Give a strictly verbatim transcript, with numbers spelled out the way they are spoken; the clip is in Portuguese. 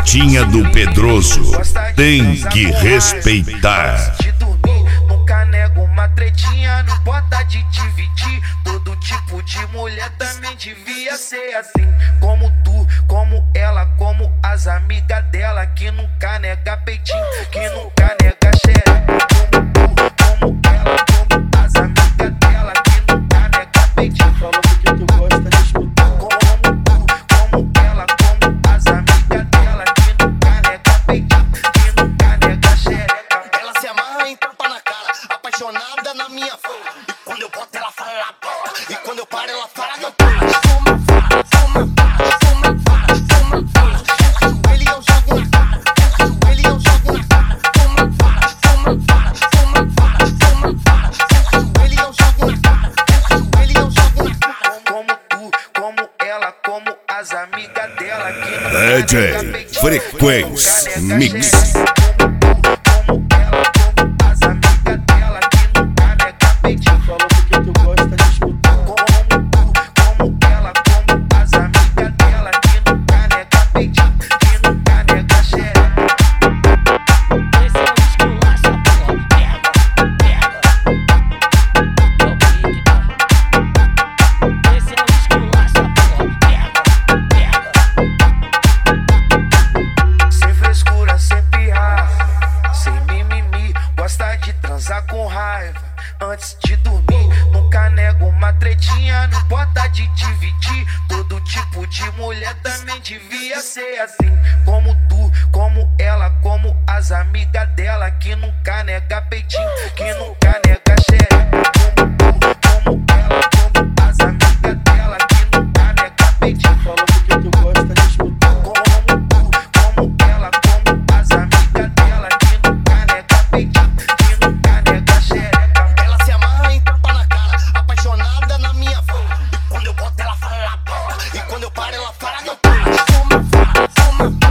Gatinha do Pedroso, tem que respeitar. De dormir, nunca nego uma tretinha, não bota de dividir. Todo tipo de mulher também devia ser assim. Como tu, como ela, como as amigas dela, que nunca nega peitinho, que nunca nega xereca. Como tu, como ela, como as amigas dela, que nunca nega peitinho. Falou porque tu gosta de escutar. Como tu, como ela, como as amigas dela, que nunca nega peitinho, que nunca nega xereca. Ela se amarra em tapa na cara, apaixonada na minha fala. E quando eu boto ela fala bola, e quando eu paro ela fala não para. Toma, fala, toma, fala, toma, fala, toma, fala. Ela ajoelha e eu jogo na cara, ela ajoelha e eu jogo na cara. Toma, fala, toma, fala, toma, fala, toma, fala. Ela ajoelha e eu jogo na cara, ela ajoelha e eu jogo na cara. Como tu, como ela, como as amigas dela, que nunca D J nega peitinho, Frequência que nunca nega Mix. xereca. Como tu, como ela, como as amigas dela, que nunca nega peitinho. Falou porque tu gosta de escutar. Como tu, como ela, como as amigas dela, que nunca nega peitinho, que nunca nega xereca. Esse é o esculacha, pô. Pega, pega. É o pique, tá? Esse é o esculacha, pô. Pega, pega. Sem frescura, sem pirraça, sem mimimi, gosta de transar com raiva antes de dormir. Nunca nego uma tretinha, não bota de dividir. Todo tipo de mulher também devia ser assim. Como tu, como ela, como as amigas dela, que nunca nega peitinho, que nunca nega xereca. Como tu, como ela, como as amigas dela, que nunca nega peitinho. Falou porque tu gosta de escutar. Como tu, como ela, como as amigas dela, que nunca nega peitinho, que nunca nega xereca. Ela se amarra em tapa na cara, apaixonada na minha fala. E quando eu boto ela fala bola, e quando eu paro ela fala não para. Toma, fala, toma, fala.